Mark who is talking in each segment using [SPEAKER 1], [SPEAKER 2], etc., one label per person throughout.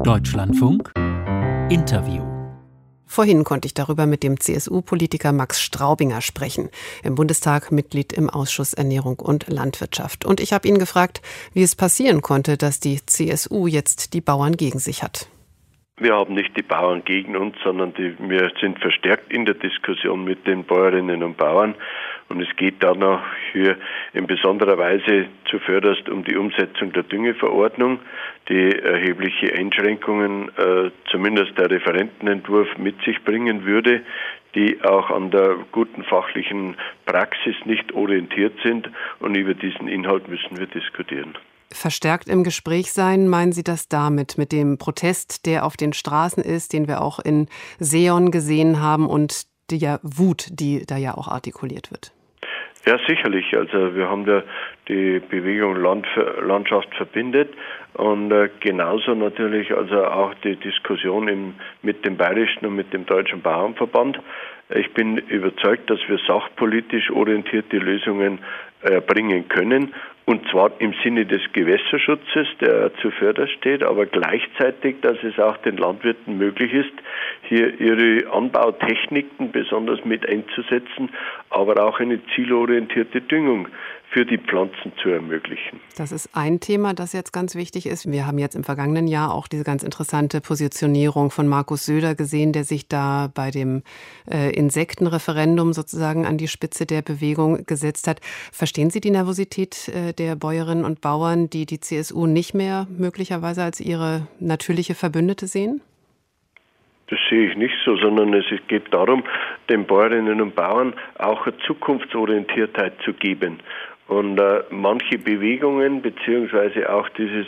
[SPEAKER 1] Deutschlandfunk Interview.
[SPEAKER 2] Vorhin konnte ich darüber mit dem CSU-Politiker Max Straubinger sprechen, im Bundestag Mitglied im Ausschuss Ernährung und Landwirtschaft. Und ich habe ihn gefragt, wie es passieren konnte, dass die CSU jetzt die Bauern gegen sich hat.
[SPEAKER 3] Wir haben nicht die Bauern gegen uns, sondern wir sind verstärkt in der Diskussion mit den Bäuerinnen und Bauern. Und es geht dann auch hier in besonderer Weise zuvörderst um die Umsetzung der Düngeverordnung, die erhebliche Einschränkungen, zumindest der Referentenentwurf, mit sich bringen würde, die auch an der guten fachlichen Praxis nicht orientiert sind. Und über diesen Inhalt müssen wir diskutieren.
[SPEAKER 2] Verstärkt im Gespräch sein, meinen Sie das damit, mit dem Protest, der auf den Straßen ist, den wir auch in Seeon gesehen haben und der Wut, die da ja auch artikuliert wird?
[SPEAKER 3] Ja, sicherlich. Also wir haben ja die Bewegung Landschaft verbindet und genauso natürlich also auch die Diskussion mit dem Bayerischen und mit dem Deutschen Bauernverband. Ich bin überzeugt, dass wir sachpolitisch orientierte Lösungen bringen können, und zwar im Sinne des Gewässerschutzes, der zuvörderst steht, aber gleichzeitig, dass es auch den Landwirten möglich ist, hier ihre Anbautechniken besonders mit einzusetzen, aber auch eine zielorientierte Düngung für die Pflanzen zu ermöglichen.
[SPEAKER 2] Das ist ein Thema, das jetzt ganz wichtig ist. Wir haben jetzt im vergangenen Jahr auch diese ganz interessante Positionierung von Markus Söder gesehen, der sich da bei dem Insektenreferendum sozusagen an die Spitze der Bewegung gesetzt hat. Verstehen Sie die Nervosität der Bäuerinnen und Bauern, die die CSU nicht mehr möglicherweise als ihre natürliche Verbündete sehen?
[SPEAKER 3] Das sehe ich nicht so, sondern es geht darum, den Bäuerinnen und Bauern auch eine Zukunftsorientiertheit zu geben. Und manche Bewegungen, beziehungsweise auch dieses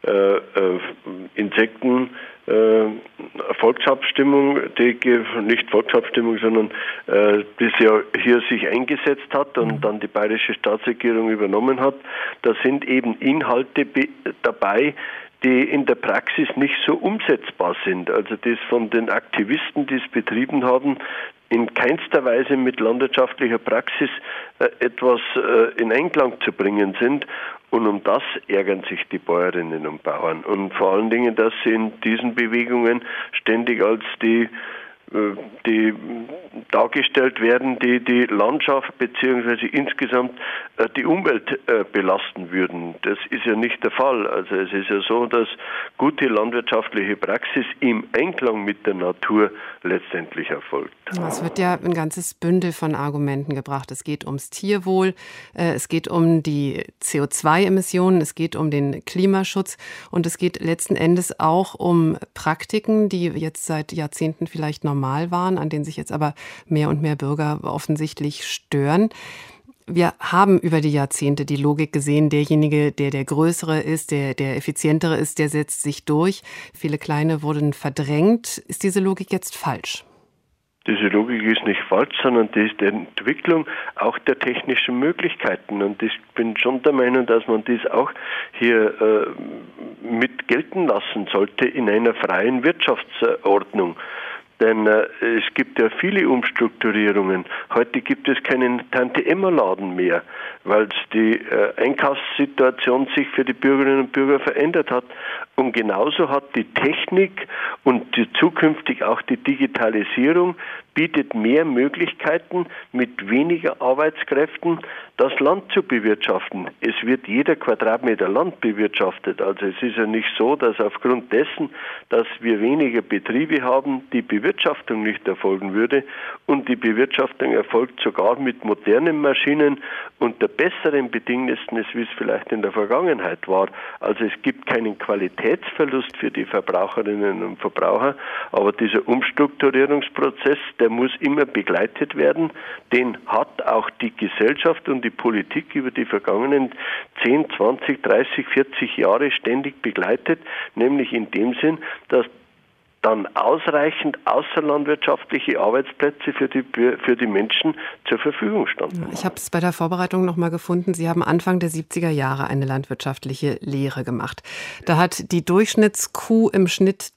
[SPEAKER 3] Insekten Volksabstimmung, nicht Volksabstimmung, sondern das ja hier sich eingesetzt hat und dann die bayerische Staatsregierung übernommen hat, da sind eben Inhalte dabei, die in der Praxis nicht so umsetzbar sind. Also das von den Aktivisten, die es betrieben haben, in keinster Weise mit landwirtschaftlicher Praxis etwas in Einklang zu bringen sind. Und um das ärgern sich die Bäuerinnen und Bauern. Und vor allen Dingen, dass sie in diesen Bewegungen ständig als die dargestellt werden, die Landschaft bzw. insgesamt die Umwelt belasten würden. Das ist ja nicht der Fall. Also es ist ja so, dass gute landwirtschaftliche Praxis im Einklang mit der Natur letztendlich erfolgt.
[SPEAKER 2] Es wird ja ein ganzes Bündel von Argumenten gebracht. Es geht ums Tierwohl, es geht um die CO2-Emissionen, es geht um den Klimaschutz und es geht letzten Endes auch um Praktiken, die jetzt seit Jahrzehnten vielleicht normal waren, an denen sich jetzt aber mehr und mehr Bürger offensichtlich stören. Wir haben über die Jahrzehnte die Logik gesehen, derjenige, der Größere ist, der Effizientere ist, der setzt sich durch. Viele Kleine wurden verdrängt. Ist diese Logik jetzt falsch?
[SPEAKER 3] Diese Logik ist nicht falsch, sondern die ist die Entwicklung auch der technischen Möglichkeiten. Und ich bin schon der Meinung, dass man dies auch hier mit gelten lassen sollte in einer freien Wirtschaftsordnung. Denn es gibt ja viele Umstrukturierungen. Heute gibt es keinen Tante-Emma-Laden mehr, weil die Einkaufssituation sich für die Bürgerinnen und Bürger verändert hat. Und genauso hat die Technik und zukünftig auch die Digitalisierung bietet mehr Möglichkeiten, mit weniger Arbeitskräften das Land zu bewirtschaften. Es wird jeder Quadratmeter Land bewirtschaftet. Also es ist ja nicht so, dass aufgrund dessen, dass wir weniger Betriebe haben, die Bewirtschaftung nicht erfolgen würde. Und die Bewirtschaftung erfolgt sogar mit modernen Maschinen unter besseren Bedingnissen, wie es vielleicht in der Vergangenheit war. Also es gibt keinen Qualitätsverlust für die Verbraucherinnen und Verbraucher, aber dieser Umstrukturierungsprozess, der muss immer begleitet werden. Den hat auch die Gesellschaft und die Politik über die vergangenen 10, 20, 30, 40 Jahre ständig begleitet, nämlich in dem Sinn, dass dann ausreichend außerlandwirtschaftliche Arbeitsplätze für die Menschen zur Verfügung standen.
[SPEAKER 2] Ich habe es bei der Vorbereitung noch mal gefunden. Sie haben Anfang der 70er Jahre eine landwirtschaftliche Lehre gemacht. Da hat die Durchschnittskuh im Schnitt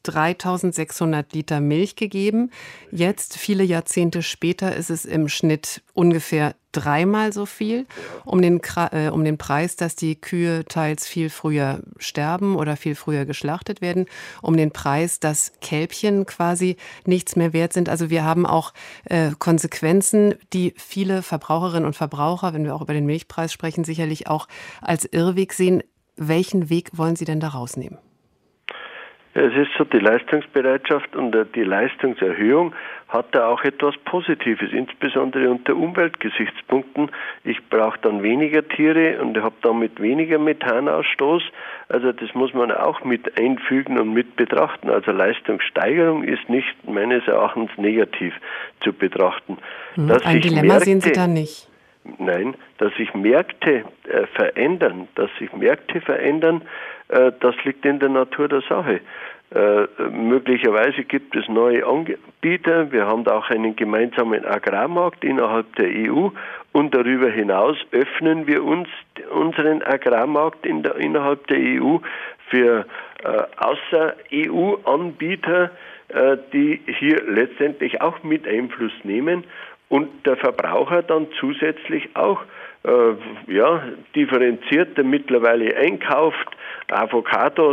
[SPEAKER 2] 3.600 Liter Milch gegeben. Jetzt, viele Jahrzehnte später, ist es im Schnitt ungefähr dreimal so viel, um den Preis, dass die Kühe teils viel früher sterben oder viel früher geschlachtet werden, um den Preis, dass Kälbchen quasi nichts mehr wert sind. Also wir haben auch Konsequenzen, die viele Verbraucherinnen und Verbraucher, wenn wir auch über den Milchpreis sprechen, sicherlich auch als Irrweg sehen. Welchen Weg wollen Sie denn da rausnehmen?
[SPEAKER 3] Ja, es ist so, die Leistungsbereitschaft und die Leistungserhöhung hat da auch etwas Positives, insbesondere unter Umweltgesichtspunkten. Ich brauche dann weniger Tiere und habe damit weniger Methanausstoß. Also das muss man auch mit einfügen und mit betrachten. Also Leistungssteigerung ist nicht meines Erachtens negativ zu betrachten.
[SPEAKER 2] Ein Dilemma sehen Sie da nicht?
[SPEAKER 3] Nein, dass sich Märkte verändern, das liegt in der Natur der Sache. Möglicherweise gibt es neue Anbieter. Wir haben da auch einen gemeinsamen Agrarmarkt innerhalb der EU und darüber hinaus öffnen wir unseren Agrarmarkt innerhalb der EU für Außer-EU-Anbieter, die hier letztendlich auch mit Einfluss nehmen und der Verbraucher dann zusätzlich auch differenzierter mittlerweile einkauft, Avocados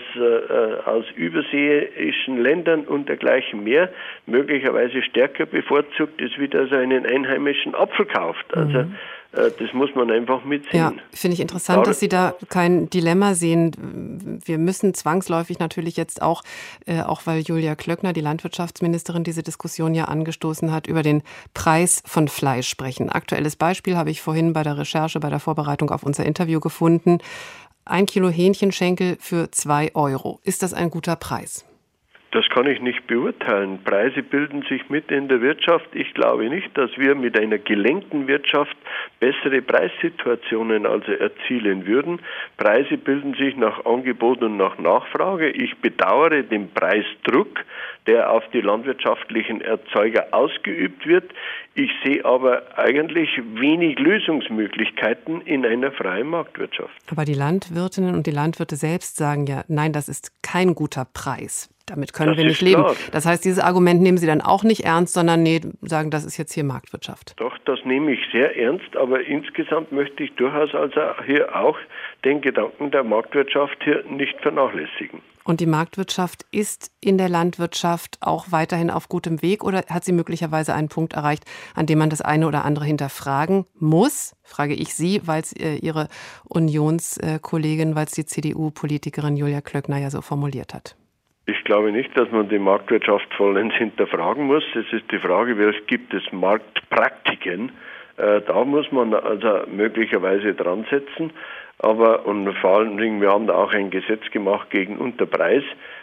[SPEAKER 3] aus überseeischen Ländern und dergleichen mehr, möglicherweise stärker bevorzugt ist, wie dass er einen einheimischen Apfel kauft. Also das muss man einfach mitsehen.
[SPEAKER 2] Ja, finde ich interessant, dass Sie da kein Dilemma sehen. Wir müssen zwangsläufig natürlich jetzt auch weil Julia Klöckner, die Landwirtschaftsministerin, diese Diskussion ja angestoßen hat, über den Preis von Fleisch sprechen. Aktuelles Beispiel habe ich vorhin bei der Recherche, bei der Vorbereitung auf unser Interview gefunden. 1 Kilo Hähnchenschenkel für 2 €. Ist das ein guter Preis?
[SPEAKER 3] Das kann ich nicht beurteilen. Preise bilden sich mit in der Wirtschaft. Ich glaube nicht, dass wir mit einer gelenkten Wirtschaft bessere Preissituationen also erzielen würden. Preise bilden sich nach Angebot und nach Nachfrage. Ich bedauere den Preisdruck, der auf die landwirtschaftlichen Erzeuger ausgeübt wird. Ich sehe aber eigentlich wenig Lösungsmöglichkeiten in einer freien Marktwirtschaft.
[SPEAKER 2] Aber die Landwirtinnen und die Landwirte selbst sagen ja, nein, das ist kein guter Preis. Damit können wir nicht leben. Das heißt, dieses Argument nehmen Sie dann auch nicht ernst, sondern sagen, das ist jetzt hier Marktwirtschaft.
[SPEAKER 3] Doch, das nehme ich sehr ernst, aber insgesamt möchte ich durchaus also hier auch den Gedanken der Marktwirtschaft hier nicht vernachlässigen.
[SPEAKER 2] Und die Marktwirtschaft ist in der Landwirtschaft auch weiterhin auf gutem Weg oder hat sie möglicherweise einen Punkt erreicht, an dem man das eine oder andere hinterfragen muss? Frage ich Sie, weil es Ihre Unionskollegin, weil es die CDU-Politikerin Julia Klöckner ja so formuliert hat.
[SPEAKER 3] Ich glaube nicht, dass man die Marktwirtschaft vollends hinterfragen muss. Es ist die Frage, gibt es Marktpraktiken? Da muss man also möglicherweise dran setzen. Und vor allen Dingen, wir haben da auch ein Gesetz gemacht gegen Unterpreis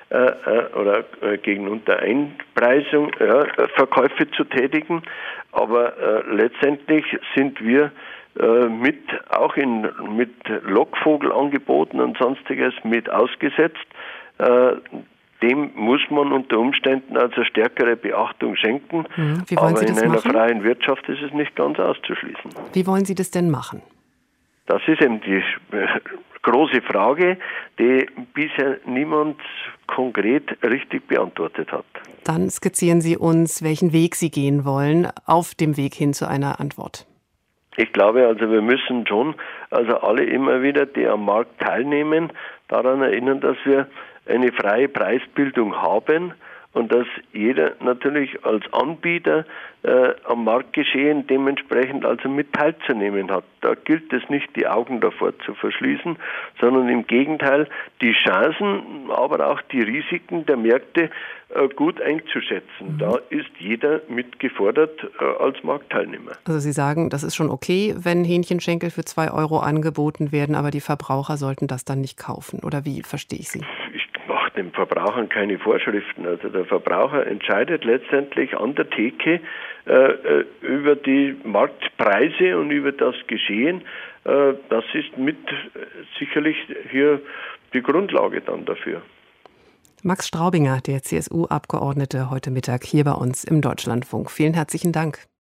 [SPEAKER 3] oder gegen Untereinpreisung, Verkäufe zu tätigen. Aber letztendlich sind wir mit Lockvogelangeboten und sonstiges mit ausgesetzt. Dem muss man unter Umständen also stärkere Beachtung schenken.
[SPEAKER 2] Wie wollen Sie das machen?
[SPEAKER 3] Aber in einer freien Wirtschaft ist es nicht ganz auszuschließen.
[SPEAKER 2] Wie wollen Sie das denn machen?
[SPEAKER 3] Das ist eben die große Frage, die bisher niemand konkret richtig beantwortet hat.
[SPEAKER 2] Dann skizzieren Sie uns, welchen Weg Sie gehen wollen, auf dem Weg hin zu einer Antwort.
[SPEAKER 3] Ich glaube also, wir müssen schon alle immer wieder, die am Markt teilnehmen, daran erinnern, dass wir eine freie Preisbildung haben und dass jeder natürlich als Anbieter am Marktgeschehen dementsprechend also mit teilzunehmen hat. Da gilt es nicht, die Augen davor zu verschließen, sondern im Gegenteil, die Chancen, aber auch die Risiken der Märkte gut einzuschätzen. Da ist jeder mitgefordert als Marktteilnehmer.
[SPEAKER 2] Also Sie sagen, das ist schon okay, wenn Hähnchenschenkel für 2 € angeboten werden, aber die Verbraucher sollten das dann nicht kaufen. Oder wie verstehe ich Sie?
[SPEAKER 3] Ich mache den Verbrauchern keine Vorschriften. Also der Verbraucher entscheidet letztendlich an der Theke über die Marktpreise und über das Geschehen. Das ist sicherlich hier die Grundlage dann dafür.
[SPEAKER 2] Max Straubinger, der CSU-Abgeordnete, heute Mittag hier bei uns im Deutschlandfunk. Vielen herzlichen Dank.